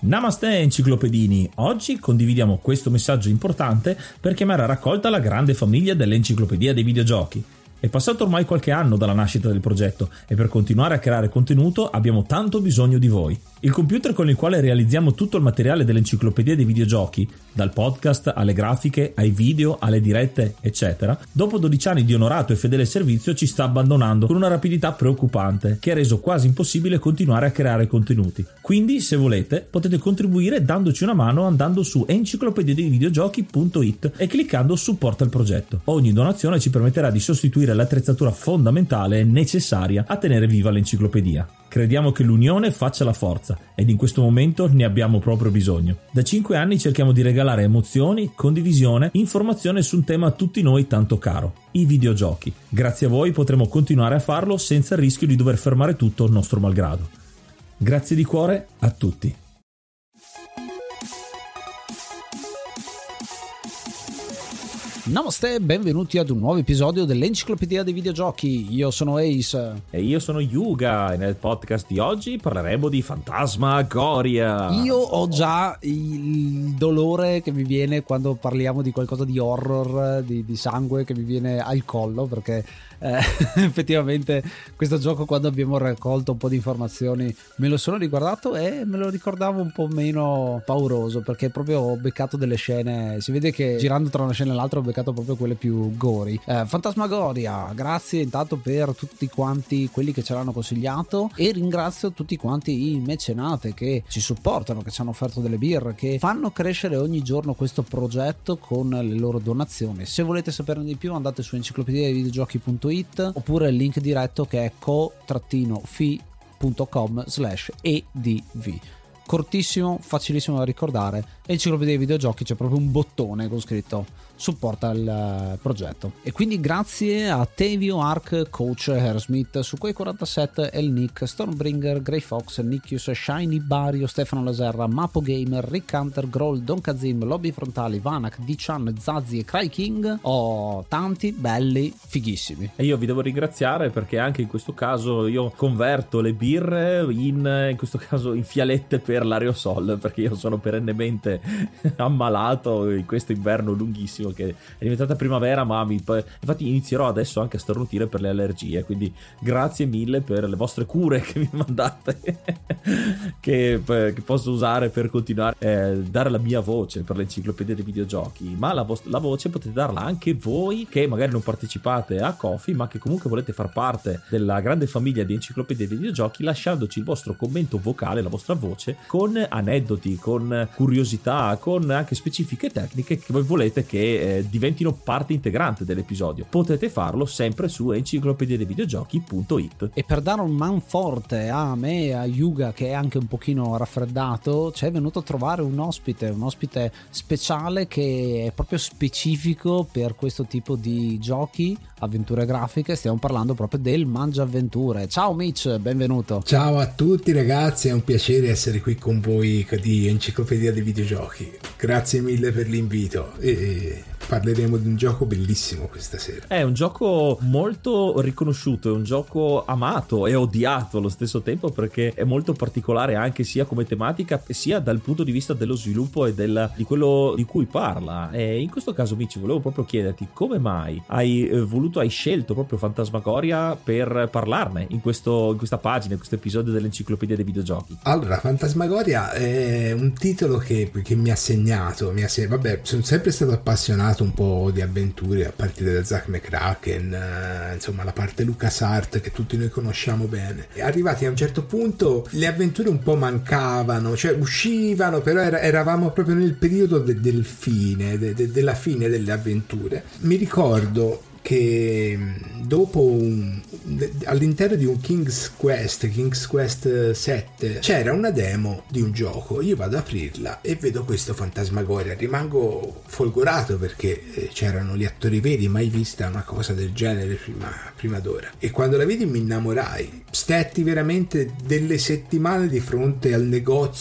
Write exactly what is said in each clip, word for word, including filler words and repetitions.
Namaste enciclopedini, oggi condividiamo questo messaggio importante per chiamare a raccolta la grande famiglia dell'Enciclopedia dei Videogiochi. È passato ormai qualche anno dalla nascita del progetto e per continuare a creare contenuto abbiamo tanto bisogno di voi. Il computer con il quale realizziamo tutto il materiale dell'Enciclopedia dei Videogiochi, dal podcast alle grafiche, ai video, alle dirette, eccetera, dopo dodici anni di onorato e fedele servizio ci sta abbandonando con una rapidità preoccupante che ha reso quasi impossibile continuare a creare contenuti. Quindi, se volete, potete contribuire dandoci una mano andando su enciclopedia dei videogiochi punto it e cliccando supporta il progetto. Ogni donazione ci permetterà di sostituire l'attrezzatura fondamentale e necessaria a tenere viva l'enciclopedia. Crediamo che l'unione faccia la forza ed in questo momento ne abbiamo proprio bisogno. Da cinque anni cerchiamo di regalare emozioni, condivisione, informazione su un tema a tutti noi tanto caro, i videogiochi. Grazie a voi potremo continuare a farlo senza il rischio di dover fermare tutto nostro malgrado. Grazie di cuore a tutti. Namaste, benvenuti ad un nuovo episodio dell'Enciclopedia dei Videogiochi. Io sono Ace. E io sono Yuga e nel podcast di oggi parleremo di Fantasmagoria. Io ho già il dolore che mi viene quando parliamo di qualcosa di horror, di, di sangue che mi viene al collo, perché eh, effettivamente questo gioco, quando abbiamo raccolto un po' di informazioni, me lo sono riguardato e me lo ricordavo un po' meno pauroso, perché proprio ho beccato delle scene, si vede che girando tra una scena e l'altra ho beccato proprio quelle più gory. eh, Fantasmagoria, grazie intanto per tutti quanti quelli che ce l'hanno consigliato e ringrazio tutti quanti i mecenate che ci supportano, che ci hanno offerto delle birre, che fanno crescere ogni giorno questo progetto con le loro donazioni. Se volete saperne di più andate su enciclopedia dei videogiochi punto it oppure il link diretto che è co-fi punto com slash edv. Cortissimo, facilissimo da ricordare. Enciclopedia dei Videogiochi, c'è proprio un bottone con scritto supporta il progetto. E quindi grazie a Tevio, Ark, Coach, Aerosmith, Sukhoi quarantasette, El Nick, Stormbringer, Grey Fox, Nickius, Shiny, Bario, Stefano Laserra, Mapo Gamer, Rick Hunter, Groll, Don Kazim, Lobby Frontali, Vanak, D-Chan, Zazi e Cry King. Oh, tanti belli, fighissimi. E io vi devo ringraziare perché anche in questo caso io converto le birre in, in questo caso in fialette per l'aerosol, perché io sono perennemente ammalato in questo inverno lunghissimo che è diventata primavera, ma mi, infatti inizierò adesso anche a starnutire per le allergie, quindi grazie mille per le vostre cure che mi mandate che, che posso usare per continuare a eh, dare la mia voce per l'Enciclopedia dei Videogiochi, ma la, vost- la voce potete darla anche voi che magari non partecipate a Ko-fi ma che comunque volete far parte della grande famiglia di Enciclopedia dei Videogiochi, lasciandoci il vostro commento vocale, la vostra voce, con aneddoti, con curiosità, con anche specifiche tecniche che voi volete che eh, diventino parte integrante dell'episodio. Potete farlo sempre su enciclopedia dei videogiochi punto it. E per dare un man forte a me e a Yuga, che è anche un pochino raffreddato, ci è venuto a trovare un ospite, un ospite speciale che è proprio specifico per questo tipo di giochi, avventure grafiche. Stiamo parlando proprio del Mangia Avventure. Ciao Mitch, benvenuto. Ciao a tutti ragazzi, è un piacere essere qui con voi di Enciclopedia dei Videogiochi. Grazie mille per l'invito e parleremo di un gioco bellissimo questa sera. È un gioco molto riconosciuto, è un gioco amato e odiato allo stesso tempo perché è molto particolare anche sia come tematica sia dal punto di vista dello sviluppo e del, di quello di cui parla. E in questo caso Mici volevo proprio chiederti come mai hai voluto, hai scelto proprio Fantasmagoria per parlarne in, questo, in questa pagina, in questo episodio dell'Enciclopedia dei Videogiochi. Allora, Fantasmagoria è un titolo che, che mi ha segnato, mi ha segnato. Vabbè, sono sempre stato appassionato un po' di avventure a partire da Zack McCracken, eh, insomma la parte LucasArts che tutti noi conosciamo bene. E arrivati a un certo punto le avventure un po' mancavano, cioè uscivano, però era, eravamo proprio nel periodo de, del fine, de, de, della fine delle avventure. Mi ricordo che dopo un, all'interno di un King's Quest King's Quest sette c'era una demo di un gioco. Io vado ad aprirla e vedo questo Fantasmagoria, rimango folgorato perché c'erano gli attori veri, mai vista una cosa del genere prima, prima d'ora, e quando la vedi mi innamorai stetti veramente delle settimane di fronte al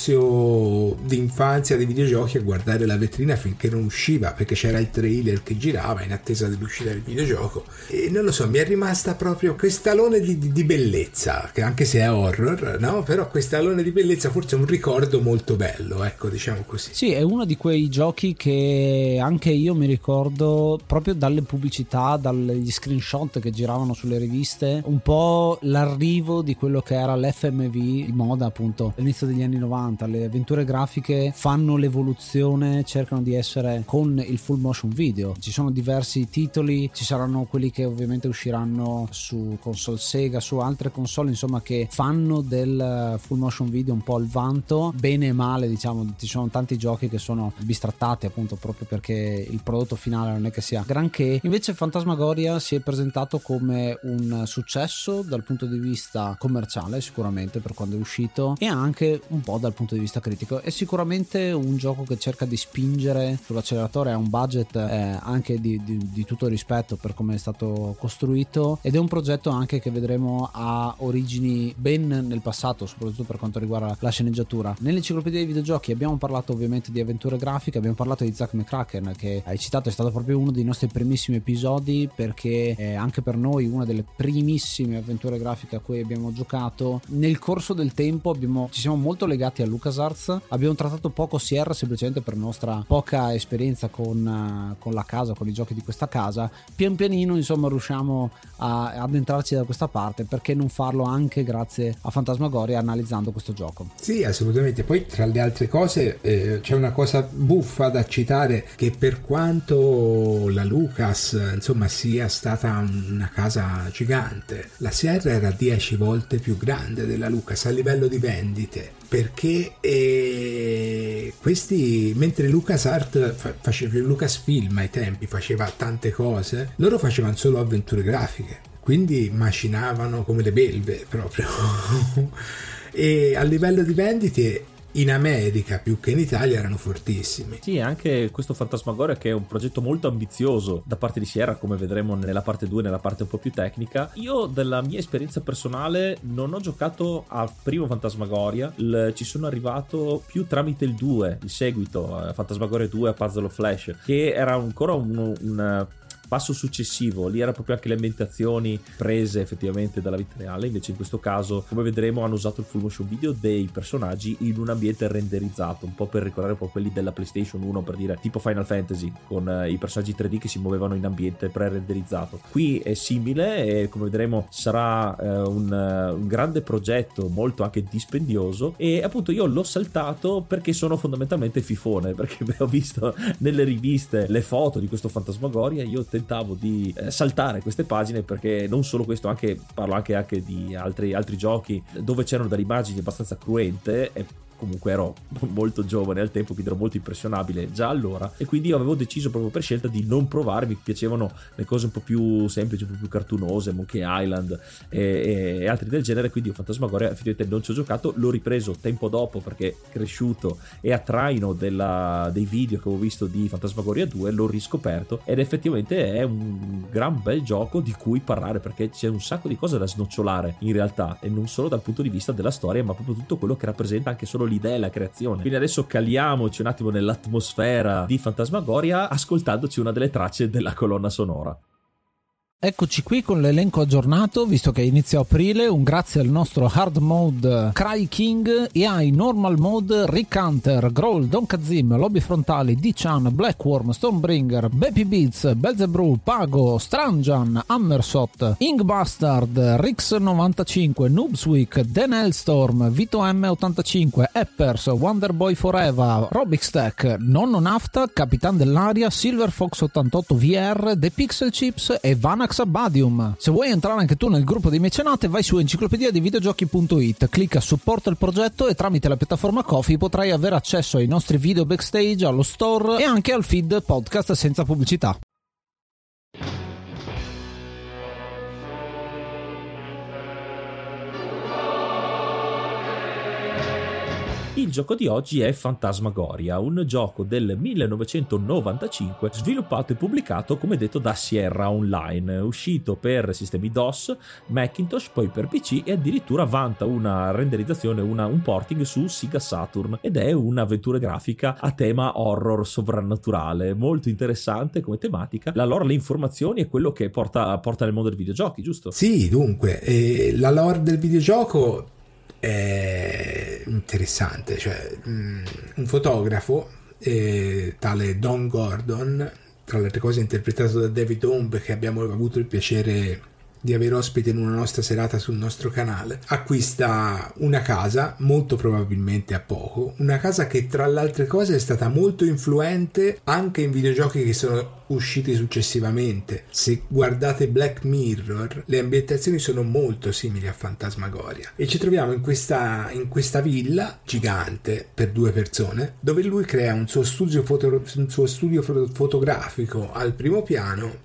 negozio d'infanzia dei videogiochi a guardare la vetrina finché non usciva, perché c'era il trailer che girava in attesa dell'uscita del videogioco, e non lo so, mi è rimasta proprio quest'alone di, di, di bellezza, che anche se è horror, no? Però quest'alone di bellezza forse è un ricordo molto bello, ecco, diciamo così. Sì, è uno di quei giochi che anche io mi ricordo proprio dalle pubblicità, dagli screenshot che giravano sulle riviste, un po' l'arrivo di quello che era l'F M V di moda appunto all'inizio degli anni novanta. Le avventure grafiche fanno l'evoluzione, cercano di essere con il full motion video. Ci sono diversi titoli, ci saranno quelli che ovviamente usciranno su console Sega, su altre console, insomma, che fanno del full motion video un po' il vanto, bene e male, diciamo. Ci sono tanti giochi che sono bistrattati appunto proprio perché il prodotto finale non è che sia granché. Invece Phantasmagoria si è presentato come un successo dal punto di vista commerciale, sicuramente, per quando è uscito, e anche un po' dal punto di vista critico. È sicuramente un gioco che cerca di spingere sull'acceleratore, ha un budget eh, anche di, di, di tutto rispetto per come è stato costruito, ed è un progetto anche che vedremo ha origini ben nel passato, soprattutto per quanto riguarda la sceneggiatura. Nell'enciclopedia dei videogiochi abbiamo parlato ovviamente di avventure grafiche, abbiamo parlato di Zack McCracken, che hai citato, è stato proprio uno dei nostri primissimi episodi, perché è anche per noi una delle primissime avventure grafiche a cui abbiamo giocato. Nel corso del tempo abbiamo, ci siamo molto legati a LucasArts, abbiamo trattato poco Sierra semplicemente per nostra poca esperienza con, con la casa, con i giochi di questa casa. Pian pianino insomma riusciamo a, ad entrarci da questa parte, perché non farlo anche grazie a Phantasmagoria analizzando questo gioco? Sì, assolutamente. Poi tra le altre cose eh, c'è una cosa buffa da citare, che per quanto la Lucas insomma sia stata una casa gigante, la Sierra era dieci volte più grande della Lucas a livello di vendite, perché eh, questi, mentre LucasArts fa, faceva, Lucasfilm ai tempi faceva tante cose, loro facevano solo avventure grafiche, quindi macinavano come le belve proprio e a livello di vendite in America più che in Italia erano fortissimi. Sì, anche questo Phantasmagoria, che è un progetto molto ambizioso da parte di Sierra, come vedremo nella parte due, nella parte un po' più tecnica. Io, dalla mia esperienza personale, non ho giocato al primo Phantasmagoria, il, ci sono arrivato più tramite il due, il seguito, eh, Phantasmagoria due a Puzzle of Flash, che era ancora un, un passo successivo. Lì era proprio anche le ambientazioni prese effettivamente dalla vita reale, invece in questo caso, come vedremo, hanno usato il full motion video dei personaggi in un ambiente renderizzato, un po' per ricordare un po' quelli della PlayStation uno, per dire, tipo Final Fantasy, con eh, i personaggi tre D che si muovevano in ambiente pre-renderizzato. Qui è simile e, come vedremo, sarà eh, un, uh, un grande progetto, molto anche dispendioso, e appunto io l'ho saltato perché sono fondamentalmente fifone, perché ho visto nelle riviste le foto di questo Phantasmagoria, io tentavo di eh, saltare queste pagine, perché non solo questo, anche parlo anche, anche di altri, altri giochi dove c'erano delle immagini abbastanza cruente, e comunque ero molto giovane al tempo, quindi ero molto impressionabile già allora, e quindi io avevo deciso proprio per scelta di non provare. Mi piacevano le cose un po' più semplici, un po' più cartoonose, Monkey Island e, e, e altri del genere, quindi io Phantasmagoria effettivamente non ci ho giocato. L'ho ripreso tempo dopo perché cresciuto e a traino della, dei video che avevo visto di Phantasmagoria due, l'ho riscoperto, ed effettivamente è un gran bel gioco di cui parlare, perché c'è un sacco di cose da snocciolare in realtà, e non solo dal punto di vista della storia, ma proprio tutto quello che rappresenta anche solo l'idea e la creazione. Quindi adesso caliamoci un attimo nell'atmosfera di Phantasmagoria, ascoltandoci una delle tracce della colonna sonora. Eccoci qui con l'elenco aggiornato, visto che inizia aprile. Un grazie al nostro hard mode Cry King, e ai normal mode Rick Hunter, Growl, Don Kazim, Lobby Frontali, D-Chan, Blackworm, Stormbringer, Baby Beats, Belzebrew, Pago, Stranjan, Hammersot, Ingbastard, Rix novantacinque, Noobsweek, Dan Hellstorm, Vito M ottantacinque, Eppers, Wonderboy Forever, Robix Tech, Nonno Nafta, Capitan dell'Aria, Silver Fox ottantotto V R, The Pixel Chips e Vanax Abadium. Se vuoi entrare anche tu nel gruppo dei mecenate, vai su enciclopedia dei videogiochi punto it, clicca supporta il progetto e tramite la piattaforma Ko-fi potrai avere accesso ai nostri video backstage, allo store e anche al feed podcast senza pubblicità. Il gioco di oggi è Phantasmagoria, un gioco del millenovecentonovantacinque sviluppato e pubblicato, come detto, da Sierra Online, uscito per sistemi DOS, Macintosh, poi per P C e addirittura vanta una renderizzazione, una, un porting su Sega Saturn, ed è un'avventura grafica a tema horror sovrannaturale, molto interessante come tematica. La lore, le informazioni e quello che porta, porta nel mondo dei videogiochi, giusto? Sì, dunque, eh, la lore del videogioco è interessante, cioè um, un fotografo eh, tale Don Gordon, tra le altre cose interpretato da David Homb, che abbiamo avuto il piacere di avere ospite in una nostra serata sul nostro canale, acquista una casa, molto probabilmente a poco, una casa che tra le altre cose è stata molto influente anche in videogiochi che sono usciti successivamente. Se guardate Black Mirror, le ambientazioni sono molto simili a Phantasmagoria, e ci troviamo in questa, in questa villa gigante per due persone, dove lui crea un suo studio, foto, un suo studio fotografico al primo piano,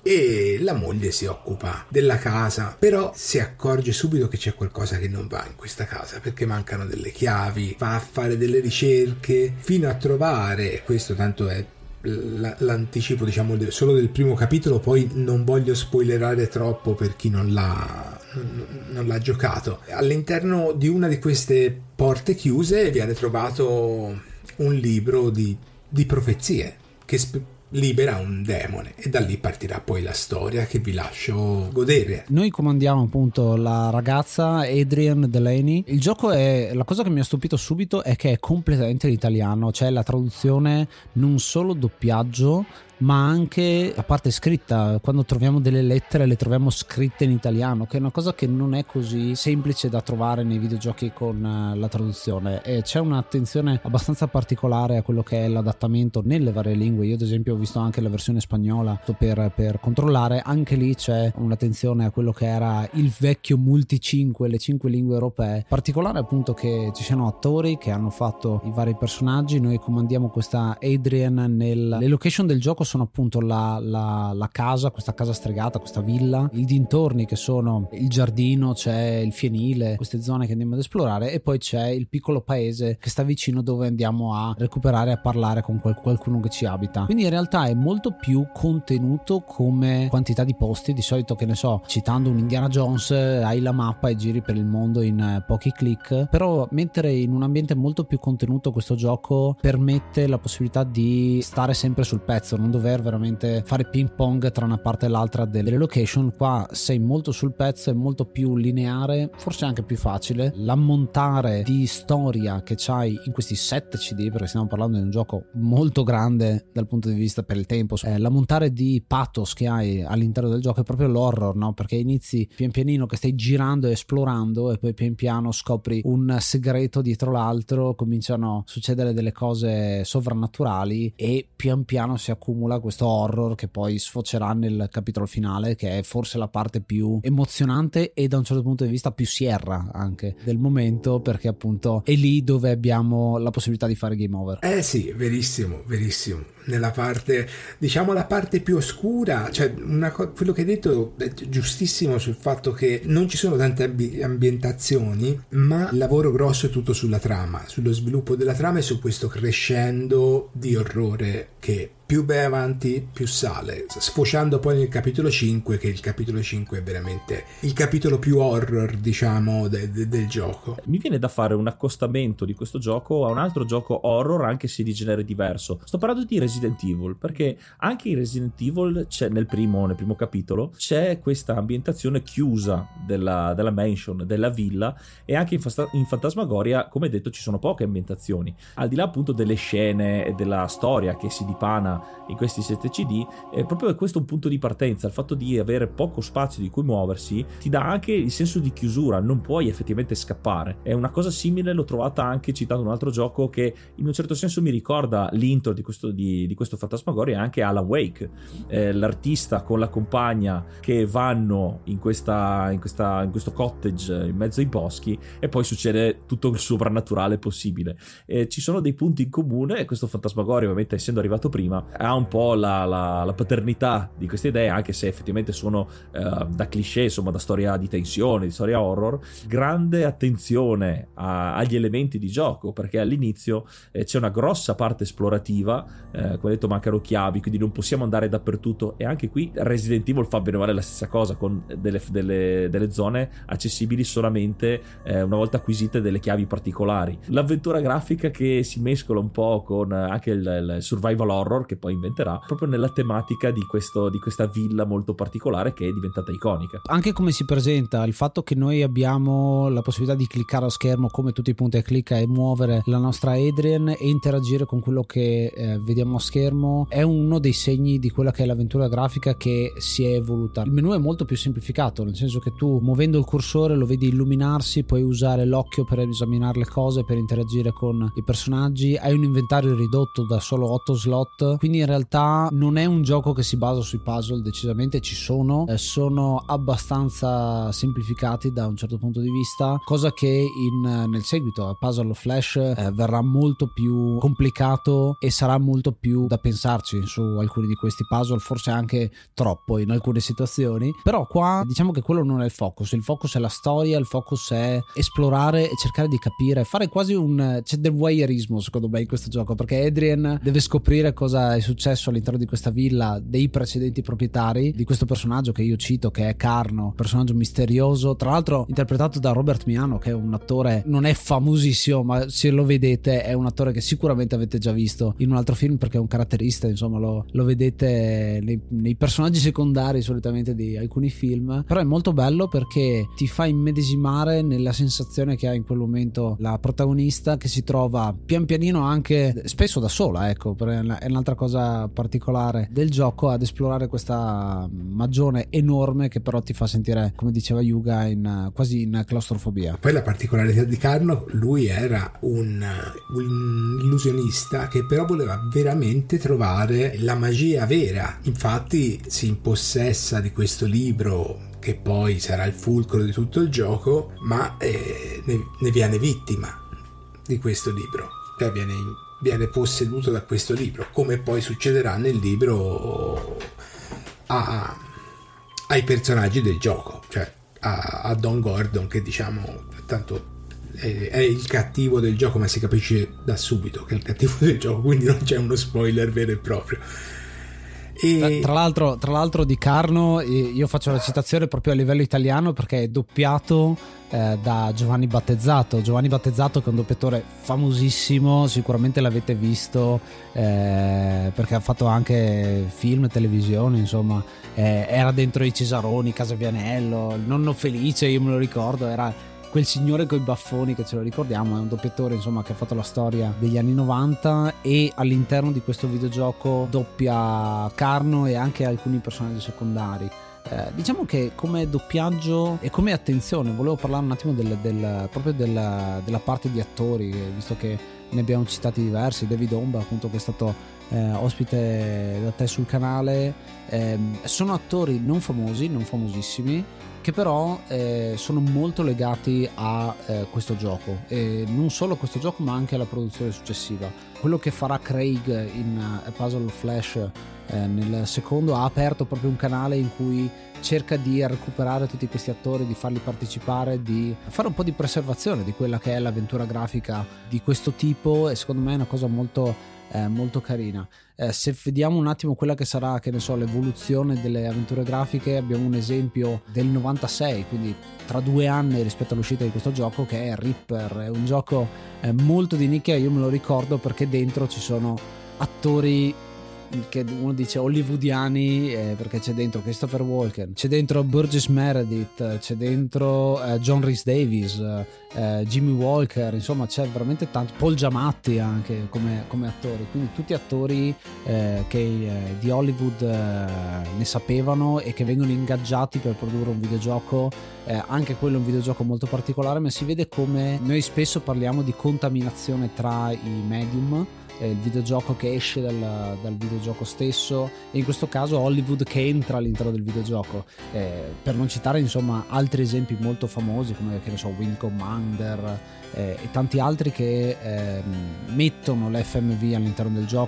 e la moglie si occupa della casa, però si accorge subito che c'è qualcosa che non va in questa casa, perché mancano delle chiavi, va a fare delle ricerche fino a trovare, questo tanto è l'anticipo, diciamo, solo del primo capitolo, poi non voglio spoilerare troppo per chi non l'ha, non l'ha giocato. All'interno di una di queste porte chiuse viene trovato un libro di, di profezie che sp- libera un demone, e da lì partirà poi la storia che vi lascio godere. Noi comandiamo appunto la ragazza Adrienne Delaney. Il gioco è, la cosa che mi ha stupito subito è che è completamente in italiano, cioè la traduzione, non solo doppiaggio ma anche la parte scritta. Quando troviamo delle lettere le troviamo scritte in italiano, che è una cosa che non è così semplice da trovare nei videogiochi con la traduzione, e c'è un'attenzione abbastanza particolare a quello che è l'adattamento nelle varie lingue. Io ad esempio ho visto anche la versione spagnola per, per controllare, anche lì c'è un'attenzione a quello che era il vecchio multi cinque, le cinque lingue europee. Particolare appunto che ci siano attori che hanno fatto i vari personaggi. Noi comandiamo questa Adrienne nel, le location del gioco sono appunto la, la, la casa, questa casa stregata, questa villa, i dintorni che sono il giardino, c'è il fienile, queste zone che andiamo ad esplorare, e poi c'è il piccolo paese che sta vicino dove andiamo a recuperare, a parlare con qual- qualcuno che ci abita. Quindi in realtà è molto più contenuto come quantità di posti. Di solito, che ne so, citando un Indiana Jones, hai la mappa e giri per il mondo in pochi click, però mentre in un ambiente molto più contenuto questo gioco permette la possibilità di stare sempre sul pezzo, non dover veramente fare ping pong tra una parte e l'altra delle location. Qua sei molto sul pezzo, è molto più lineare, forse anche più facile. L'ammontare di storia che c'hai in questi sette C D, perché stiamo parlando di un gioco molto grande dal punto di vista per il tempo, eh, l'ammontare di pathos che hai all'interno del gioco è proprio l'horror, no? Perché inizi pian pianino che stai girando e esplorando, e poi pian piano scopri un segreto dietro l'altro, cominciano a succedere delle cose sovrannaturali, e pian piano si accumula questo horror che poi sfocerà nel capitolo finale, che è forse la parte più emozionante e da un certo punto di vista più Sierra anche del momento, perché appunto è lì dove abbiamo la possibilità di fare game over. Eh sì, verissimo, verissimo. Nella parte, diciamo la parte più oscura, cioè una co- quello che hai detto è giustissimo sul fatto che non ci sono tante ambi- ambientazioni, ma il lavoro grosso è tutto sulla trama, sullo sviluppo della trama e su questo crescendo di orrore che più vai avanti più sale, sfociando poi nel capitolo cinque, che il capitolo cinque è veramente il capitolo più horror, diciamo, de- de- del gioco. Mi viene da fare un accostamento di questo gioco a un altro gioco horror, anche se di genere diverso. Sto parlando di Resident Evil, perché anche in Resident Evil c'è nel primo, nel primo capitolo c'è questa ambientazione chiusa della, della mansion, della villa, e anche in, Fast- in Phantasmagoria, come detto, ci sono poche ambientazioni, al di là appunto delle scene e della storia che si dipana in questi sette C D. È proprio questo un punto di partenza, il fatto di avere poco spazio di cui muoversi ti dà anche il senso di chiusura, non puoi effettivamente scappare. È una cosa simile, l'ho trovata anche citando un altro gioco che in un certo senso mi ricorda l'intro di questo, di, di questo Phantasmagoria, anche Alan Wake, eh, l'artista con la compagna che vanno in, questa, in, questa, in questo cottage in mezzo ai boschi, e poi succede tutto il soprannaturale possibile. Eh, ci sono dei punti in comune, e questo Phantasmagoria, ovviamente essendo arrivato prima, insomma ha un po' la, la, la paternità di queste idee, anche se effettivamente sono eh, da cliché, insomma da storia di tensione, di storia horror. Grande attenzione a, agli elementi di gioco, perché all'inizio eh, c'è una grossa parte esplorativa, eh, come detto mancano chiavi, quindi non possiamo andare dappertutto, e anche qui Resident Evil fa bene o male la stessa cosa, con delle, delle, delle zone accessibili solamente eh, una volta acquisite delle chiavi particolari. L'avventura grafica che si mescola un po' con anche il, il survival horror che poi inventerà, proprio nella tematica di, questo, di questa villa molto particolare che è diventata iconica. Anche come si presenta, il fatto che noi abbiamo la possibilità di cliccare a schermo come tutti i punti a clicca e muovere la nostra Adrian e interagire con quello che eh, vediamo a schermo è uno dei segni di quella che è l'avventura grafica che si è evoluta. Il menu è molto più semplificato, nel senso che tu muovendo il cursore lo vedi illuminarsi, puoi usare l'occhio per esaminare le cose, per interagire con i personaggi, hai un inventario ridotto da solo otto slot, quindi in realtà non è un gioco che si basa sui puzzle, decisamente ci sono, eh, sono abbastanza semplificati da un certo punto di vista, cosa che in, nel seguito a Puzzle of Flash eh, verrà molto più complicato e sarà molto più da pensarci su alcuni di questi puzzle, forse anche troppo in alcune situazioni, però qua diciamo che quello non è il focus, il focus è la storia, il focus è esplorare e cercare di capire, fare quasi un, c'è del voyeurismo secondo me in questo gioco, perché Adrian deve scoprire cosa è successo all'interno di questa villa dei precedenti proprietari di questo personaggio che io cito, che è Carno, personaggio misterioso, tra l'altro interpretato da Robert Miano, che è un attore, non è famosissimo, ma se lo vedete è un attore che sicuramente avete già visto in un altro film, perché è un caratterista, insomma lo, lo vedete nei, nei personaggi secondari solitamente di alcuni film, però è molto bello perché ti fa immedesimare nella sensazione che ha in quel momento la protagonista, che si trova pian pianino anche spesso da sola, ecco, è un'altra cosa particolare del gioco, ad esplorare questa magione enorme che però ti fa sentire, come diceva Yuga, in, quasi in claustrofobia. Poi la particolarità di Carno, lui era un, un illusionista che però voleva veramente trovare la magia vera, infatti si impossessa di questo libro che poi sarà il fulcro di tutto il gioco, ma eh, ne, ne viene vittima di questo libro, cioè viene, viene posseduto da questo libro, come poi succederà nel libro a, ai personaggi del gioco, cioè a, a Don Gordon, che diciamo tanto è, è il cattivo del gioco, ma si capisce da subito che è il cattivo del gioco, quindi non c'è uno spoiler vero e proprio. E... Tra, tra, l'altro, tra l'altro di Carno io faccio la citazione proprio a livello italiano perché è doppiato eh, da Giovanni Battezzato Giovanni Battezzato, che è un doppiatore famosissimo, sicuramente l'avete visto eh, perché ha fatto anche film, televisione, insomma eh, era dentro i Cesaroni, Casa Vianello, il Nonno Felice, io me lo ricordo, era quel signore coi baffoni che ce lo ricordiamo, è un doppiatore insomma che ha fatto la storia degli anni novanta e all'interno di questo videogioco doppia Carno e anche alcuni personaggi secondari. Eh, diciamo che come doppiaggio e come attenzione volevo parlare un attimo del, del, proprio del, della parte di attori, visto che ne abbiamo citati diversi. David Omba, appunto, che è stato eh, ospite da te sul canale, eh, sono attori non famosi, non famosissimi, che però eh, sono molto legati a eh, questo gioco, e non solo a questo gioco ma anche alla produzione successiva. Quello che farà Craig in uh, Puzzle of Flash eh, nel secondo ha aperto proprio un canale in cui cerca di recuperare tutti questi attori, di farli partecipare, di fare un po' di preservazione di quella che è l'avventura grafica di questo tipo, e secondo me è una cosa molto Eh, molto carina. Eh, se vediamo un attimo quella che sarà, che ne so, l'evoluzione delle avventure grafiche, abbiamo un esempio del novantasei, quindi tra due anni rispetto all'uscita di questo gioco, che è Reaper. È un gioco eh, molto di nicchia, io me lo ricordo perché dentro ci sono attori che uno dice hollywoodiani, eh, perché c'è dentro Christopher Walken, c'è dentro Burgess Meredith, c'è dentro eh, John Rhys Davies, eh, Jimmy Walker, insomma c'è veramente tanto, Paul Giamatti anche come, come attori, quindi tutti attori eh, che eh, di Hollywood eh, ne sapevano e che vengono ingaggiati per produrre un videogioco, eh, anche quello è un videogioco molto particolare, ma si vede come noi spesso parliamo di contaminazione tra i medium, il videogioco che esce dal, dal videogioco stesso, e in questo caso Hollywood che entra all'interno del videogioco, eh, per non citare insomma altri esempi molto famosi come, che ne so, Wing Commander eh, e tanti altri che eh, mettono l'F M V all'interno del gioco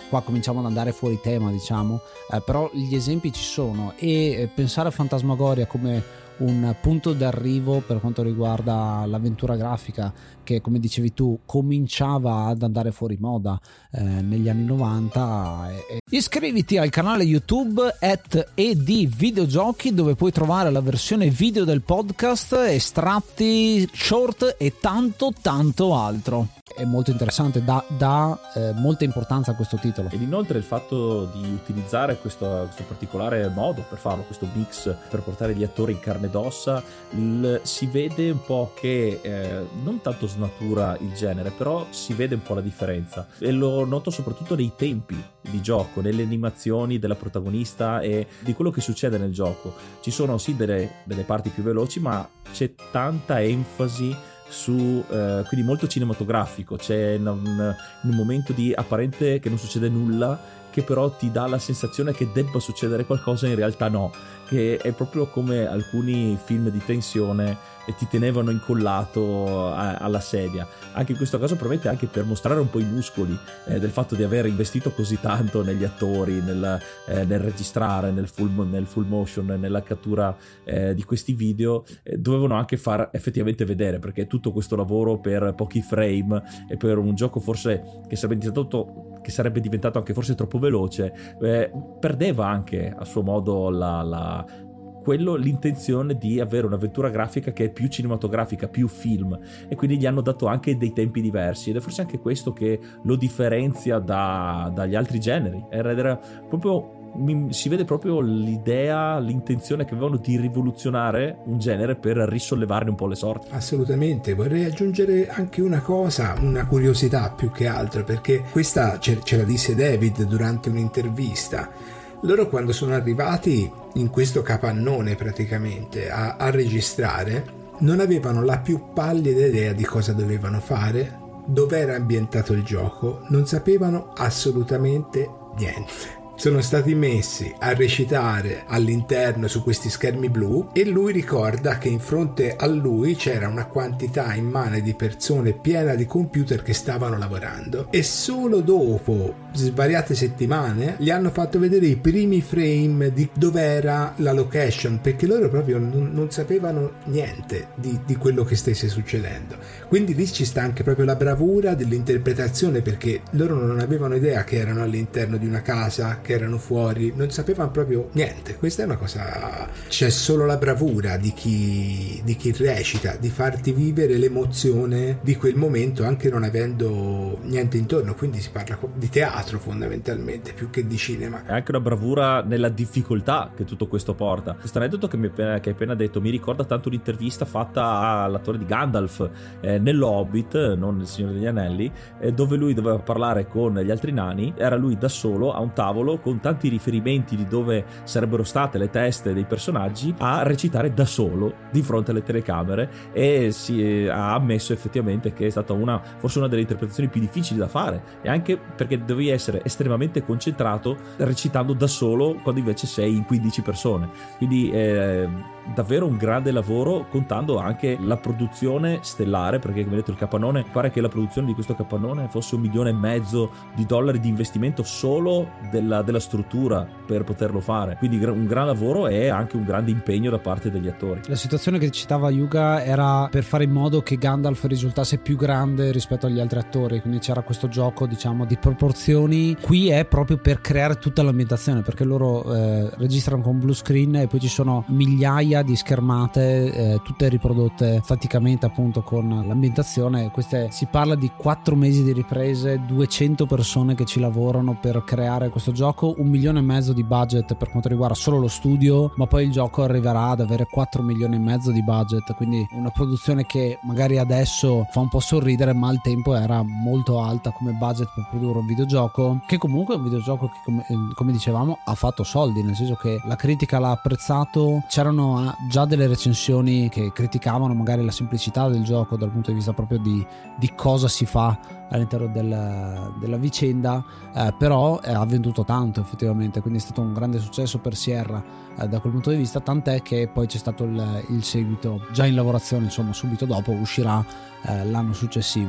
qua cominciamo ad andare fuori tema, diciamo, eh, però gli esempi ci sono, e eh, pensare a Fantasmagoria come un punto d'arrivo per quanto riguarda l'avventura grafica, che come dicevi tu cominciava ad andare fuori moda eh, negli anni novanta. E, e... Iscriviti al canale YouTube at edvideogiochi, dove puoi trovare la versione video del podcast, estratti, short e tanto tanto altro. È molto interessante, dà, dà eh, molta importanza a questo titolo. Ed inoltre il fatto di utilizzare questo, questo particolare modo per farlo, questo mix per portare gli attori in carne ed ossa, il, si vede un po' che eh, non tanto snatura il genere, però si vede un po' la differenza, e lo noto soprattutto nei tempi di gioco, nelle animazioni della protagonista e di quello che succede nel gioco. Ci sono sì delle, delle parti più veloci, ma c'è tanta enfasi su eh, quindi molto cinematografico. C'è in un, in un momento di apparente che non succede nulla, che però ti dà la sensazione che debba succedere qualcosa, in realtà no, che è proprio come alcuni film di tensione e ti tenevano incollato a, alla sedia. Anche in questo caso promette anche per mostrare un po' i muscoli eh, del fatto di aver investito così tanto negli attori, nel, eh, nel registrare, nel full, nel full motion, nella cattura eh, di questi video, eh, dovevano anche far effettivamente vedere, perché tutto questo lavoro per pochi frame e per un gioco forse che sarebbe diventato che sarebbe diventato anche forse troppo veloce, eh, perdeva anche a suo modo la, la quello l'intenzione di avere un'avventura grafica che è più cinematografica, più film, e quindi gli hanno dato anche dei tempi diversi, ed è forse anche questo che lo differenzia da, dagli altri generi. Era, era proprio si vede proprio l'idea, l'intenzione che avevano di rivoluzionare un genere per risollevarne un po' le sorti. Assolutamente. Vorrei aggiungere anche una cosa, una curiosità più che altro, perché questa ce, ce la disse David durante un'intervista. Loro quando sono arrivati in questo capannone praticamente a, a registrare, non avevano la più pallida idea di cosa dovevano fare, dove era ambientato il gioco, non sapevano assolutamente niente. Sono stati messi a recitare all'interno su questi schermi blu, e lui ricorda che in fronte a lui c'era una quantità immane di persone piena di computer che stavano lavorando, e solo dopo svariate settimane gli hanno fatto vedere i primi frame di dove era la location, perché loro proprio non, non sapevano niente di, di quello che stesse succedendo. Quindi lì ci sta anche proprio la bravura dell'interpretazione, perché loro non avevano idea che erano all'interno di una casa, che erano fuori, non sapevano proprio niente. Questa è una cosa, c'è solo la bravura di chi, di chi recita, di farti vivere l'emozione di quel momento anche non avendo niente intorno. Quindi si parla di teatro fondamentalmente più che di cinema. È anche una bravura nella difficoltà che tutto questo porta. Questo aneddoto che, mi, che hai appena detto mi ricorda tanto un'intervista fatta all'attore di Gandalf eh, nell'Hobbit, non nel Signore degli Anelli, eh, dove lui doveva parlare con gli altri nani. Era lui da solo a un tavolo con tanti riferimenti di dove sarebbero state le teste dei personaggi, a recitare da solo di fronte alle telecamere, e si ha ammesso effettivamente che è stata una forse una delle interpretazioni più difficili da fare, e anche perché dovevi essere estremamente concentrato recitando da solo quando invece sei in quindici persone. Quindi eh, davvero un grande lavoro, contando anche la produzione stellare, perché come detto il capannone, pare che la produzione di questo capannone fosse un milione e mezzo di dollari di investimento solo della, della struttura per poterlo fare. Quindi un gran lavoro e anche un grande impegno da parte degli attori. La situazione che citava Yuga era per fare in modo che Gandalf risultasse più grande rispetto agli altri attori, quindi c'era questo gioco, diciamo, di proporzioni. Qui è proprio per creare tutta l'ambientazione, perché loro eh, registrano con blue screen e poi ci sono migliaia di schermate eh, tutte riprodotte staticamente appunto con l'ambientazione. Queste, si parla di quattro mesi di riprese, duecento persone che ci lavorano per creare questo gioco, un milione e mezzo di budget per quanto riguarda solo lo studio, ma poi il gioco arriverà ad avere quattro milioni e mezzo di budget, quindi una produzione che magari adesso fa un po' sorridere, ma al tempo era molto alta come budget per produrre un videogioco, che comunque è un videogioco che come, come dicevamo ha fatto soldi, nel senso che la critica l'ha apprezzato. C'erano già delle recensioni che criticavano magari la semplicità del gioco dal punto di vista proprio di, di cosa si fa all'interno del, della vicenda, eh, però eh, ha venduto tanto effettivamente, quindi è stato un grande successo per Sierra eh, da quel punto di vista, tant'è che poi c'è stato il, il seguito già in lavorazione, insomma subito dopo uscirà eh, l'anno successivo.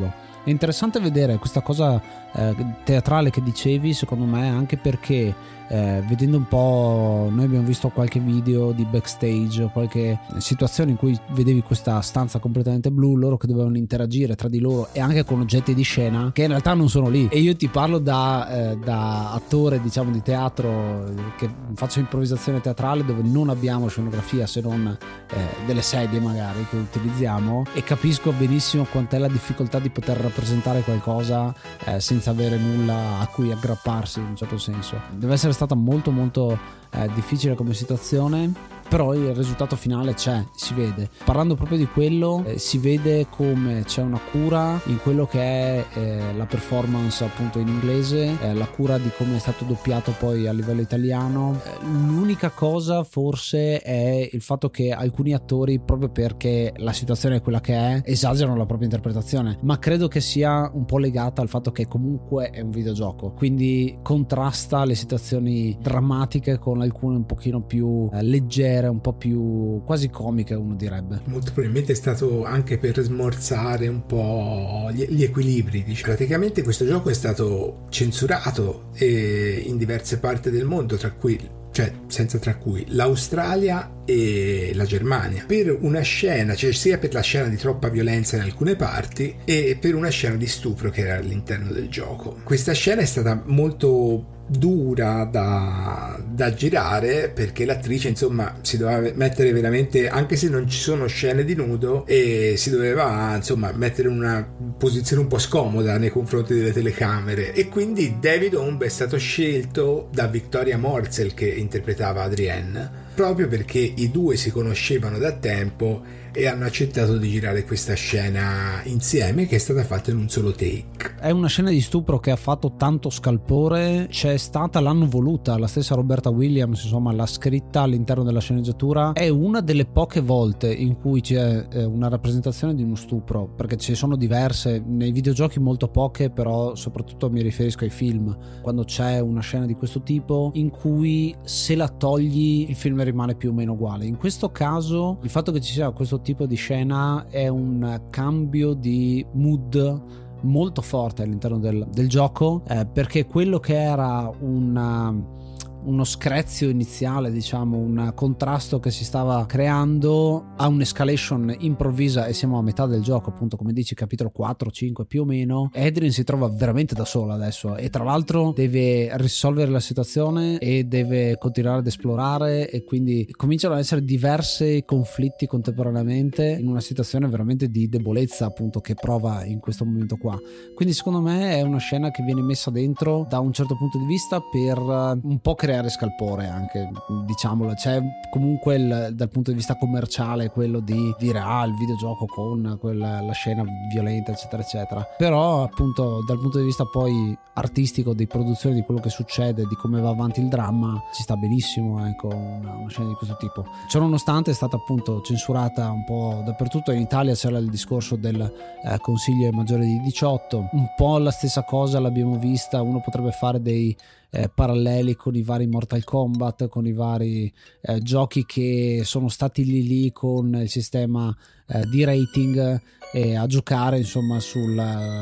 È interessante vedere questa cosa eh, teatrale che dicevi, secondo me, anche perché eh, vedendo un po', noi abbiamo visto qualche video di backstage, qualche situazione in cui vedevi questa stanza completamente blu, loro che dovevano interagire tra di loro e anche con oggetti di scena che in realtà non sono lì. E io ti parlo da, eh, da attore, diciamo, di teatro, che faccio improvvisazione teatrale dove non abbiamo scenografia se non eh, delle sedie magari che utilizziamo, e capisco benissimo quant'è la difficoltà di poter rappresentare qualcosa eh, senza avere nulla a cui aggrapparsi, in un certo senso. Deve essere stata molto molto eh, difficile come situazione, però il risultato finale c'è, si vede. Parlando proprio di quello, eh, si vede come c'è una cura in quello che è eh, la performance appunto in inglese, eh, la cura di come è stato doppiato poi a livello italiano. Eh, l'unica cosa forse è il fatto che alcuni attori, proprio perché la situazione è quella che è, esagerano la propria interpretazione, ma credo che sia un po' legata al fatto che comunque è un videogioco, quindi contrasta le situazioni drammatiche con alcune un pochino più eh, leggere, un po' più quasi comiche, uno direbbe. Molto probabilmente è stato anche per smorzare un po' gli, gli equilibri, diciamo. Praticamente questo gioco è stato censurato e in diverse parti del mondo, tra cui, cioè senza tra cui, l'Australia e la Germania, per una scena, cioè sia per la scena di troppa violenza in alcune parti e per una scena di stupro che era all'interno del gioco. Questa scena è stata molto dura da, da girare, perché l'attrice insomma si doveva mettere veramente, anche se non ci sono scene di nudo, e si doveva insomma mettere in una posizione un po' scomoda nei confronti delle telecamere, e quindi David Holm è stato scelto da Victoria Morzel, che interpretava Adrienne, proprio perché i due si conoscevano da tempo e hanno accettato di girare questa scena insieme, che è stata fatta in un solo take. È una scena di stupro che ha fatto tanto scalpore, c'è stata, l'hanno voluta, la stessa Roberta Williams insomma l'ha scritta all'interno della sceneggiatura. È una delle poche volte in cui c'è una rappresentazione di uno stupro, perché ci sono diverse nei videogiochi, molto poche, però soprattutto mi riferisco ai film, quando c'è una scena di questo tipo in cui se la togli il film rimane più o meno uguale. In questo caso il fatto che ci sia questo tipo di scena è un cambio di mood molto forte all'interno del, del gioco, eh, perché quello che era una uno screzio iniziale, diciamo un contrasto che si stava creando, a un'escalation improvvisa, e siamo a metà del gioco, appunto come dici, capitolo quattro cinque più o meno. Adrienne si trova veramente da sola adesso, e tra l'altro deve risolvere la situazione e deve continuare ad esplorare, e quindi cominciano ad essere diversi conflitti contemporaneamente in una situazione veramente di debolezza, appunto, che prova in questo momento qua. Quindi secondo me è una scena che viene messa dentro da un certo punto di vista per un po' creare scalpore, anche, diciamolo. C'è comunque il, dal punto di vista commerciale, quello di dire ah il videogioco con quella, la scena violenta eccetera eccetera, però appunto dal punto di vista poi artistico, di produzione, di quello che succede, di come va avanti il dramma, ci sta benissimo, ecco, una, una scena di questo tipo. Ciononostante è stata appunto censurata un po' dappertutto. In Italia c'era il discorso del eh, consiglio ai maggiori di diciotto, un po' la stessa cosa l'abbiamo vista. Uno potrebbe fare dei Eh, paralleli con i vari Mortal Kombat, con i vari eh, giochi che sono stati lì lì con il sistema eh, di rating, e eh, a giocare insomma sul,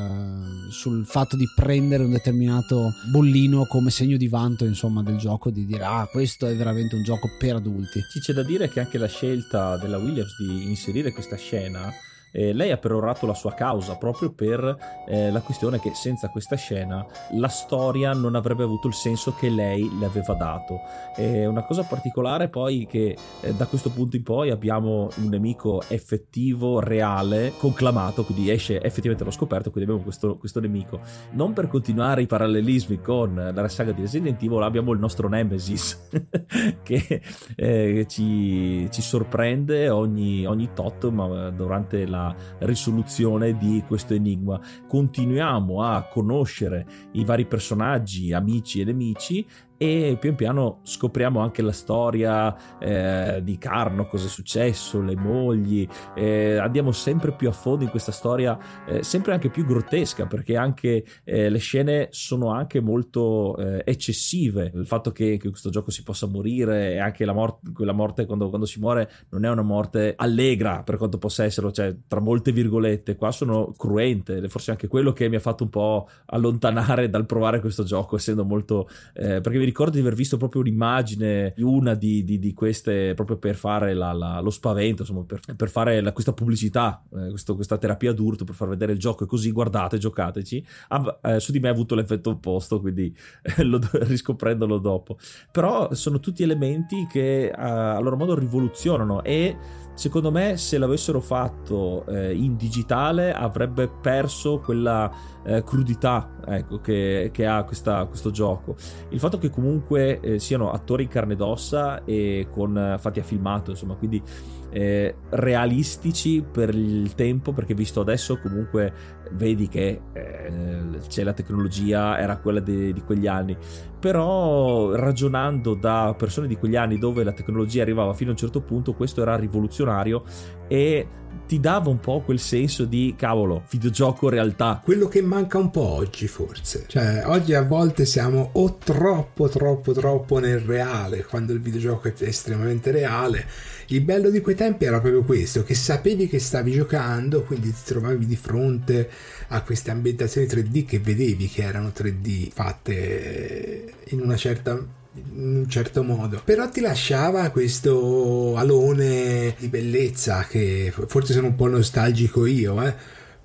uh, sul fatto di prendere un determinato bollino come segno di vanto insomma del gioco, di dire ah questo è veramente un gioco per adulti. Ci c'è da dire che anche la scelta della Williams di inserire questa scena, Eh, lei ha perorato la sua causa proprio per eh, la questione che senza questa scena la storia non avrebbe avuto il senso che lei le aveva dato. È una cosa particolare poi che eh, da questo punto in poi abbiamo un nemico effettivo, reale, conclamato, quindi esce effettivamente, l'ho scoperto, quindi abbiamo questo, questo nemico. Non per continuare i parallelismi con la saga di Resident Evil, abbiamo il nostro Nemesis che eh, ci, ci sorprende ogni, ogni tot, ma durante la risoluzione di questo enigma continuiamo a conoscere i vari personaggi, amici e nemici, e pian piano scopriamo anche la storia eh, di Carno, cosa è successo, le mogli, eh, andiamo sempre più a fondo in questa storia, eh, sempre anche più grottesca, perché anche eh, le scene sono anche molto eh, eccessive. Il fatto che, che questo gioco si possa morire, e anche la morte, quella morte quando, quando si muore non è una morte allegra per quanto possa essere, cioè tra molte virgolette, qua sono cruente, forse anche quello che mi ha fatto un po' allontanare dal provare questo gioco, essendo molto eh, perché mi ricordo di aver visto proprio un'immagine di una di, di, di queste proprio per fare la, la, lo spavento, insomma per, per fare la, questa pubblicità, eh, questo, questa terapia d'urto per far vedere il gioco, e così guardate, giocateci. Ah, eh, su di me ha avuto l'effetto opposto, quindi eh, lo, riscoprendolo dopo. Però sono tutti elementi che eh, a loro modo rivoluzionano, e secondo me se l'avessero fatto eh, in digitale avrebbe perso quella eh, crudità, ecco, che, che ha questa, questo gioco. Il fatto che comunque eh, siano attori in carne ed ossa e con eh, fatti a filmato, insomma, quindi eh, realistici per il tempo, perché visto adesso comunque vedi che eh, c'è la tecnologia, era quella de, di quegli anni, però ragionando da persone di quegli anni dove la tecnologia arrivava fino a un certo punto, questo era rivoluzionario e ti dava un po' quel senso di cavolo, videogioco realtà. Quello che manca un po' oggi forse, cioè oggi a volte siamo o troppo troppo troppo nel reale, quando il videogioco è estremamente reale. Il bello di quei tempi era proprio questo, che sapevi che stavi giocando, quindi ti trovavi di fronte a queste ambientazioni tre D che vedevi che erano tre D fatte in una certa in un certo modo, però ti lasciava questo alone di bellezza, che forse sono un po' nostalgico io, eh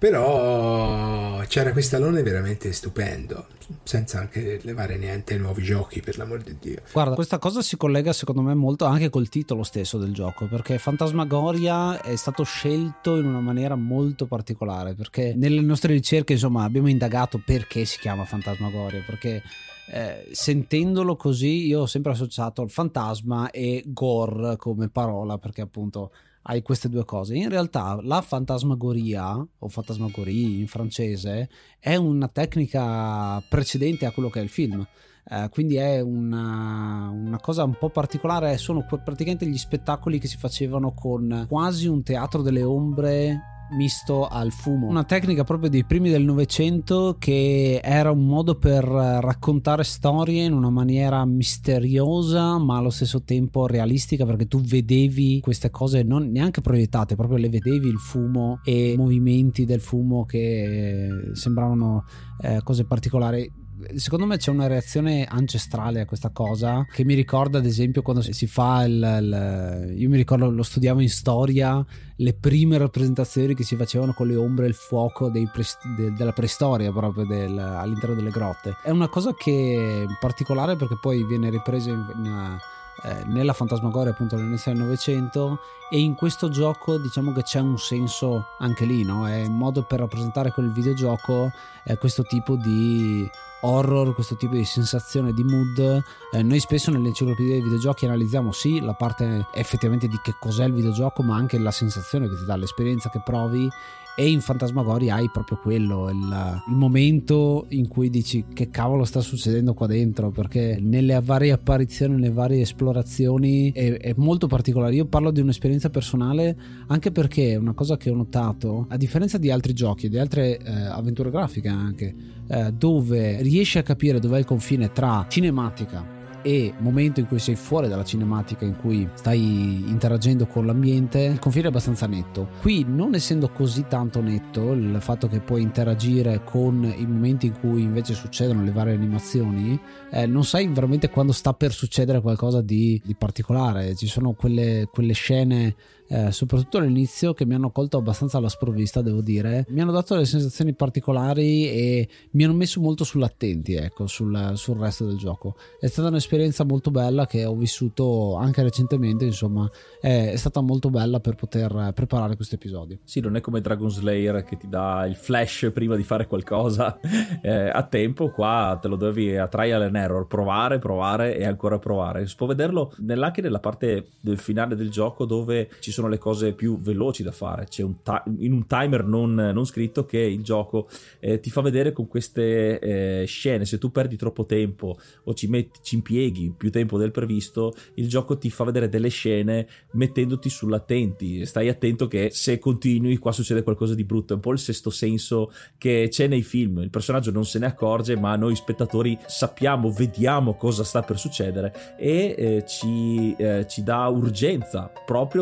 però c'era questo alone veramente stupendo, senza anche levare niente ai nuovi giochi, per l'amor di Dio. Guarda, questa cosa si collega secondo me molto anche col titolo stesso del gioco, perché Phantasmagoria è stato scelto in una maniera molto particolare, perché nelle nostre ricerche insomma abbiamo indagato perché si chiama Phantasmagoria, perché Eh, sentendolo così io ho sempre associato il fantasma e gore come parola, perché appunto hai queste due cose. In realtà la fantasmagoria o fantasmagorie in francese è una tecnica precedente a quello che è il film, eh, quindi è una, una cosa un po' particolare. Sono praticamente gli spettacoli che si facevano con quasi un teatro delle ombre misto al fumo, una tecnica proprio dei primi del Novecento, che era un modo per raccontare storie in una maniera misteriosa ma allo stesso tempo realistica, perché tu vedevi queste cose non neanche proiettate, proprio le vedevi, il fumo e i movimenti del fumo che sembravano eh, cose particolari. Secondo me c'è una reazione ancestrale a questa cosa che mi ricorda ad esempio quando si fa il, il io mi ricordo, lo studiavo in storia, le prime rappresentazioni che si facevano con le ombre e il fuoco dei pre, de, della preistoria, proprio del, all'interno delle grotte. È una cosa che è particolare perché poi viene ripresa in, in Eh, nella Phantasmagoria appunto all'inizio del Novecento, e in questo gioco diciamo che c'è un senso anche lì, no? È un modo per rappresentare con il videogioco eh, questo tipo di horror, questo tipo di sensazione, di mood. Eh, noi spesso nell'enciclopedia dei videogiochi analizziamo sì la parte effettivamente di che cos'è il videogioco, ma anche la sensazione che ti dà, l'esperienza che provi. E in Phantasmagoria hai proprio quello, il, il momento in cui dici che cavolo sta succedendo qua dentro, perché nelle varie apparizioni, nelle varie esplorazioni è, è molto particolare. Io parlo di un'esperienza personale anche perché è una cosa che ho notato, a differenza di altri giochi, di altre eh, avventure grafiche anche, eh, dove riesci a capire dov'è il confine tra cinematica e momento in cui sei fuori dalla cinematica, in cui stai interagendo con l'ambiente, il confine è abbastanza netto. Qui, non essendo così tanto netto, il fatto che puoi interagire con i momenti in cui invece succedono le varie animazioni, eh, non sai veramente quando sta per succedere qualcosa di, di particolare. Ci sono quelle, quelle scene Eh, soprattutto all'inizio che mi hanno colto abbastanza alla sprovvista, devo dire, mi hanno dato delle sensazioni particolari e mi hanno messo molto sull'attenti, ecco, sul, sul resto del gioco. È stata un'esperienza molto bella che ho vissuto anche recentemente, insomma è, è stata molto bella per poter preparare questo episodio. Sì, non è come Dragon Slayer che ti dà il flash prima di fare qualcosa eh, a tempo. Qua te lo devi a trial and error, provare, provare e ancora provare. Si può vederlo anche nella parte del finale del gioco, dove ci sono le cose più veloci da fare. C'è un ta- in un timer non, non scritto che il gioco eh, ti fa vedere con queste eh, scene. Se tu perdi troppo tempo o ci, metti, ci impieghi più tempo del previsto, il gioco ti fa vedere delle scene mettendoti sull'attenti. Stai attento che se continui qua succede qualcosa di brutto. È un po' il sesto senso che c'è nei film. Il personaggio non se ne accorge, ma noi spettatori sappiamo, vediamo cosa sta per succedere e eh, ci, eh, ci dà urgenza proprio per il personaggio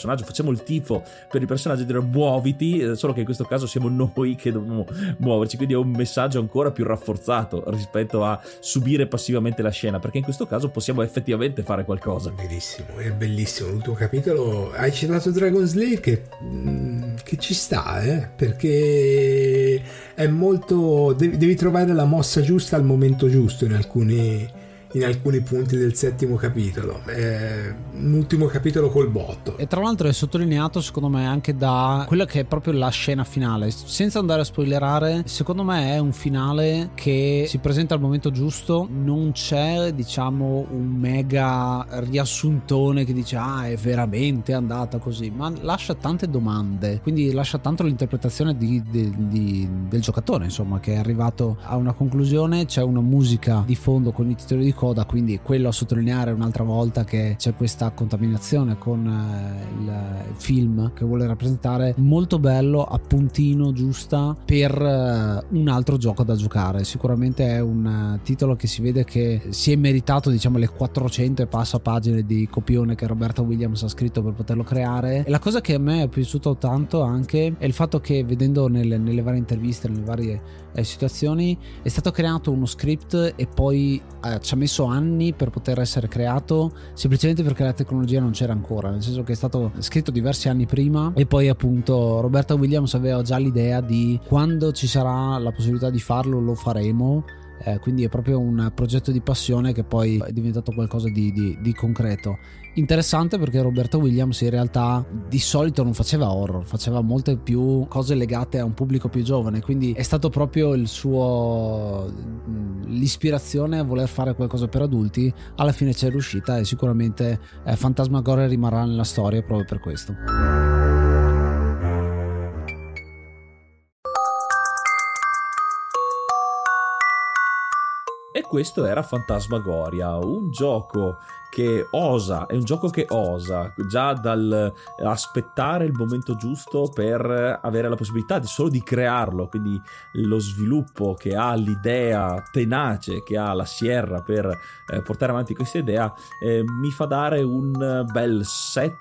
personaggio, facciamo il tifo per il personaggio e dire muoviti, solo che in questo caso siamo noi che dobbiamo muoverci, quindi è un messaggio ancora più rafforzato rispetto a subire passivamente la scena, perché in questo caso possiamo effettivamente fare qualcosa. Verissimo, è bellissimo l'ultimo capitolo. Hai citato Dragon Slayer che, che ci sta, eh? Perché è molto, devi, devi trovare la mossa giusta al momento giusto in alcuni in alcuni punti del settimo capitolo. È un ultimo capitolo col botto, e tra l'altro è sottolineato secondo me anche da quella che è proprio la scena finale. Senza andare a spoilerare, secondo me è un finale che si presenta al momento giusto, non c'è diciamo un mega riassuntone che dice ah è veramente andata così, ma lascia tante domande, quindi lascia tanto l'interpretazione di, di, di, del giocatore, insomma, che è arrivato a una conclusione. C'è una musica di fondo con i titoli di coda, quindi quello a sottolineare un'altra volta che c'è questa contaminazione con eh, il film che vuole rappresentare. Molto bello, a puntino, giusta per eh, un altro gioco da giocare. Sicuramente è un uh, titolo che si vede che si è meritato diciamo le quattrocento e passa pagine di copione che Roberta Williams ha scritto per poterlo creare. E la cosa che a me è piaciuto tanto anche è il fatto che, vedendo nelle, nelle varie interviste, nelle varie eh, situazioni, è stato creato uno script e poi eh, ci ha messo anni per poter essere creato, semplicemente perché la tecnologia non c'era ancora, nel senso che è stato scritto diversi anni prima, e poi appunto Roberta Williams aveva già l'idea di quando ci sarà la possibilità di farlo lo faremo. Eh, quindi è proprio un progetto di passione che poi è diventato qualcosa di, di, di concreto. Interessante perché Roberta Williams in realtà di solito non faceva horror, faceva molte più cose legate a un pubblico più giovane, quindi è stato proprio il suo l'ispirazione a voler fare qualcosa per adulti. Alla fine c'è riuscita e sicuramente eh, Phantasmagoria rimarrà nella storia proprio per questo. E questo era Phantasmagoria, un gioco che osa, è un gioco che osa già dal aspettare il momento giusto per avere la possibilità di solo di crearlo, quindi lo sviluppo che ha, l'idea tenace che ha la Sierra per eh, portare avanti questa idea, eh, mi fa dare un bel sette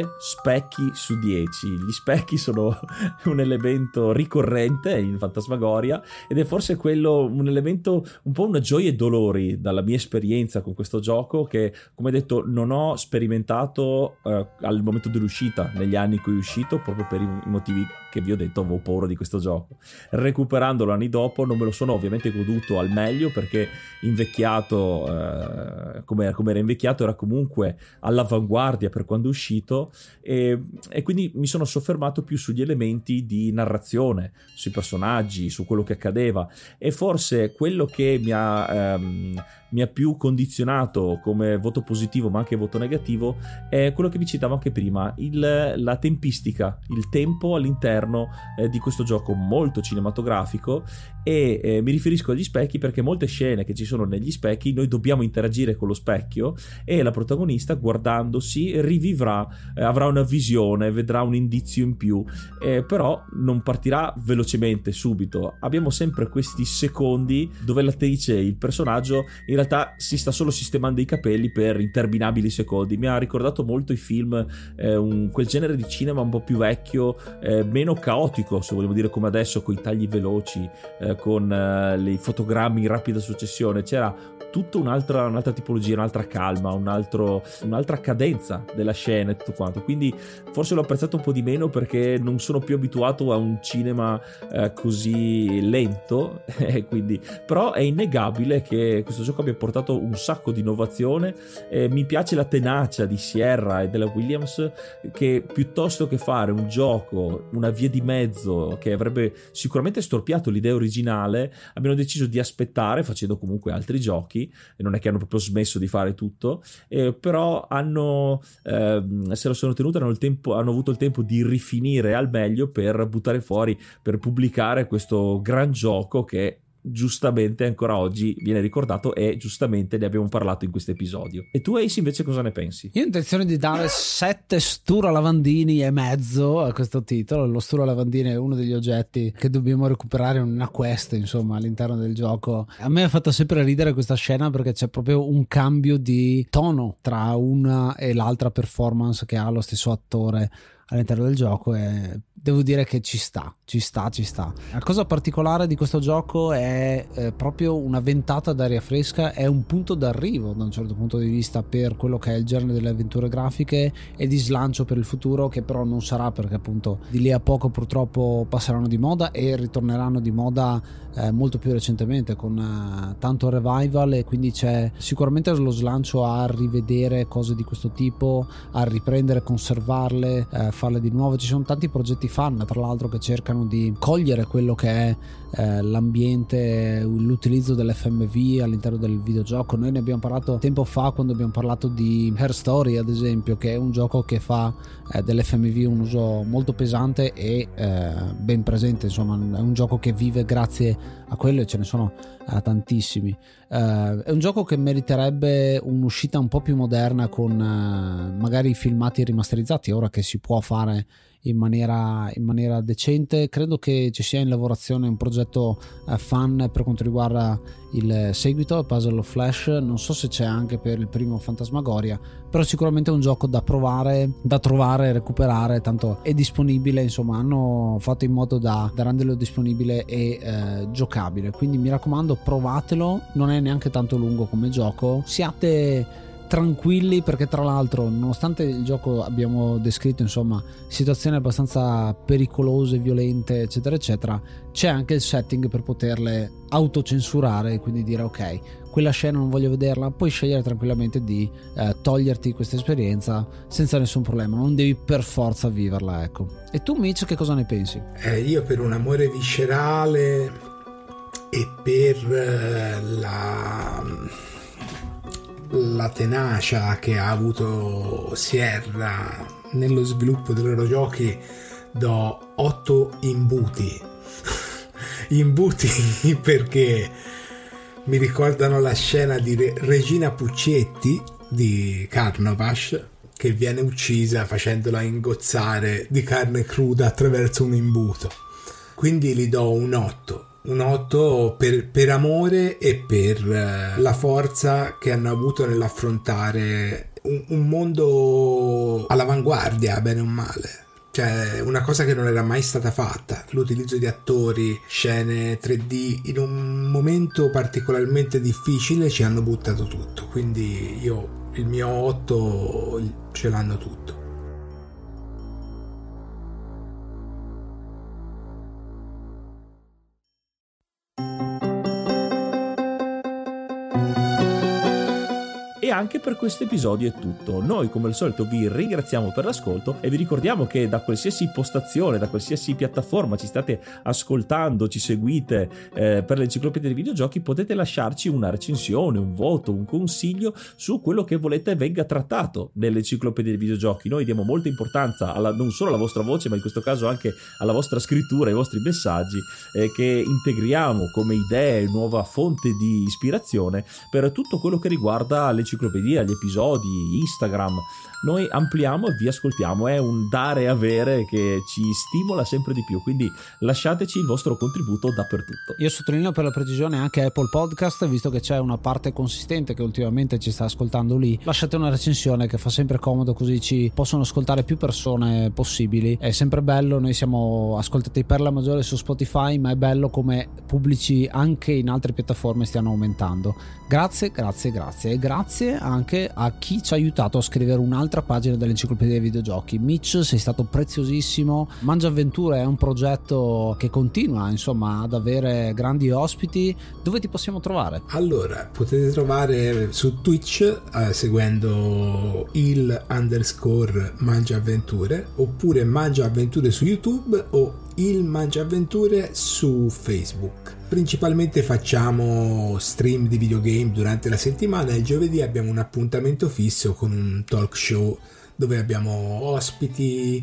specchi su dieci. Gli specchi sono un elemento ricorrente in Phantasmagoria ed è forse quello un elemento un po' una gioia e dolori dalla mia esperienza con questo gioco, che come detto non ho sperimentato eh, al momento dell'uscita, negli anni in cui è uscito, proprio per i motivi che vi ho detto. Avevo paura di questo gioco. Recuperandolo anni dopo non me lo sono ovviamente goduto al meglio, perché invecchiato eh, come, come era invecchiato era comunque all'avanguardia per quando è uscito, e, e quindi mi sono soffermato più sugli elementi di narrazione, sui personaggi, su quello che accadeva. E forse quello che mi ha ehm, mi ha più condizionato come voto positivo ma anche voto negativo è quello che vi citavo anche prima, il, la tempistica, il tempo all'interno eh, di questo gioco molto cinematografico. E eh, mi riferisco agli specchi perché molte scene che ci sono negli specchi noi dobbiamo interagire con lo specchio e la protagonista, guardandosi, rivivrà, eh, avrà una visione, vedrà un indizio in più, eh, però non partirà velocemente subito. Abbiamo sempre questi secondi dove l'attrice, il personaggio, in realtà si sta solo sistemando i capelli per interminabili secondi. Mi ha ricordato molto i film, eh, un, quel genere di cinema un po' più vecchio, eh, meno caotico, se vogliamo dire, come adesso, con i tagli veloci, eh, con eh, i fotogrammi in rapida successione. C'era tutta un'altra, un'altra tipologia, un'altra calma, un altro, un'altra cadenza della scena e tutto quanto. Quindi forse l'ho apprezzato un po' di meno perché non sono più abituato a un cinema eh, così lento. Quindi, però è innegabile che questo gioco abbia portato un sacco di innovazione. Eh, mi piace la tenacia di Sierra e della Williams, che piuttosto che fare un gioco, una via di mezzo che avrebbe sicuramente storpiato l'idea originale, abbiano deciso di aspettare, facendo comunque altri giochi, e non è che hanno proprio smesso di fare tutto, eh, però hanno eh, se lo sono tenuto, hanno, il tempo, hanno avuto il tempo di rifinire al meglio per buttare fuori, per pubblicare questo gran gioco che giustamente ancora oggi viene ricordato e giustamente ne abbiamo parlato in questo episodio. E tu, Ace, invece cosa ne pensi? Io ho intenzione di dare sette Stura Lavandini e mezzo a questo titolo. Lo Stura Lavandini è uno degli oggetti che dobbiamo recuperare in una quest, insomma, all'interno del gioco. A me ha fatto sempre ridere questa scena perché c'è proprio un cambio di tono tra una e l'altra performance che ha lo stesso attore all'interno del gioco, e devo dire che ci sta, ci sta, ci sta. La cosa particolare di questo gioco è eh, proprio una ventata d'aria fresca, è un punto d'arrivo da un certo punto di vista per quello che è il genere delle avventure grafiche e di slancio per il futuro, che però non sarà, perché appunto di lì a poco purtroppo passeranno di moda e ritorneranno di moda eh, molto più recentemente con eh, tanto revival, e quindi c'è sicuramente lo slancio a rivedere cose di questo tipo, a riprendere, conservarle, eh, farle di nuovo. Ci sono tanti progetti fan, tra l'altro, che cercano di cogliere quello che è eh, l'ambiente, l'utilizzo dell'F M V all'interno del videogioco. Noi ne abbiamo parlato tempo fa quando abbiamo parlato di Her Story, ad esempio, che è un gioco che fa eh, dell'F M V un uso molto pesante e eh, ben presente, insomma è un gioco che vive grazie a quello, e ce ne sono eh, tantissimi. Uh, è un gioco che meriterebbe un'uscita un po' più moderna, con uh, magari filmati rimasterizzati, ora che si può fare in maniera, in maniera decente. Credo che ci sia in lavorazione un progetto uh, fan per quanto riguarda il seguito Puzzle of Flash, non so se c'è anche per il primo Fantasmagoria, però sicuramente è un gioco da provare, da trovare, recuperare, tanto è disponibile, insomma hanno fatto in modo da, da renderlo disponibile e uh, giocabile, quindi mi raccomando, provatelo. Non è neanche tanto lungo come gioco, siate tranquilli, perché tra l'altro, nonostante il gioco abbiamo descritto insomma situazioni abbastanza pericolose, violente, eccetera eccetera, c'è anche il setting per poterle autocensurare e quindi dire ok, quella scena non voglio vederla, puoi scegliere tranquillamente di eh, toglierti questa esperienza senza nessun problema, non devi per forza viverla, ecco. E tu, Mitch, che cosa ne pensi? Eh, io per un amore viscerale e per la, la tenacia che ha avuto Sierra nello sviluppo dei loro giochi, do otto imbuti imbuti perché mi ricordano la scena di Re- Regina Puccetti di Carnovash, che viene uccisa facendola ingozzare di carne cruda attraverso un imbuto, quindi gli do un otto. Un otto per, per amore e per uh, la forza che hanno avuto nell'affrontare un, un mondo all'avanguardia, bene o male. Cioè, una cosa che non era mai stata fatta, l'utilizzo di attori, scene tre D in un momento particolarmente difficile, ci hanno buttato tutto. Quindi io, il mio otto ce l'hanno tutto. E anche per questo episodio è tutto. Noi come al solito vi ringraziamo per l'ascolto e vi ricordiamo che da qualsiasi postazione, da qualsiasi piattaforma ci state ascoltando, ci seguite eh, per l'Enciclopedia dei Videogiochi, potete lasciarci una recensione, un voto, un consiglio su quello che volete venga trattato nell'Enciclopedia dei Videogiochi. Noi diamo molta importanza alla, non solo alla vostra voce, ma in questo caso anche alla vostra scrittura, ai vostri messaggi eh, che integriamo come idee, nuova fonte di ispirazione per tutto quello che riguarda l'Enciclopedia, gli episodi, Instagram. Noi ampliamo e vi ascoltiamo, è un dare e avere che ci stimola sempre di più, quindi lasciateci il vostro contributo dappertutto. Io sottolineo per la precisione anche Apple Podcast, visto che c'è una parte consistente che ultimamente ci sta ascoltando lì, lasciate una recensione che fa sempre comodo, così ci possono ascoltare più persone possibili. È sempre bello, noi siamo ascoltati per la maggiore su Spotify, ma è bello come pubblici anche in altre piattaforme stiano aumentando. Grazie, grazie, grazie e grazie anche a chi ci ha aiutato a scrivere un'altra pagina dell'Enciclopedia dei Videogiochi. Mitch, sei stato preziosissimo. Mangia Avventure è un progetto che continua insomma ad avere grandi ospiti. Dove ti possiamo trovare? Allora, potete trovare su Twitch eh, seguendo il underscore Mangia Avventure, oppure Mangia Avventure su YouTube o il Mangia Avventure su Facebook. Principalmente facciamo stream di videogame durante la settimana e il giovedì abbiamo un appuntamento fisso con un talk show dove abbiamo ospiti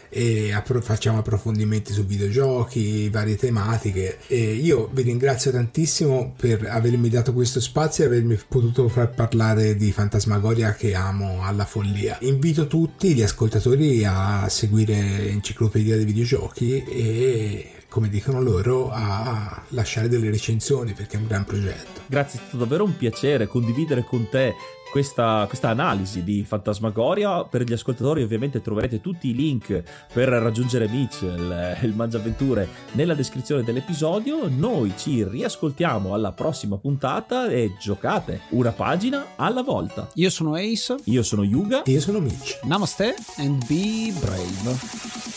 e appro- facciamo approfondimenti su videogiochi, varie tematiche, e io vi ringrazio tantissimo per avermi dato questo spazio e avermi potuto far parlare di Fantasmagoria, che amo alla follia. Invito tutti gli ascoltatori a seguire Enciclopedia dei Videogiochi e, come dicono loro, a lasciare delle recensioni, perché è un gran progetto. Grazie, è stato davvero un piacere condividere con te questa, questa analisi di Fantasmagoria. Per gli ascoltatori ovviamente troverete tutti i link per raggiungere Mitchell, il Mangiavventure, nella descrizione dell'episodio. Noi ci riascoltiamo alla prossima puntata e giocate una pagina alla volta. Io sono Ace. Io sono Yuga. Io sono Mitch. Namaste and be brave.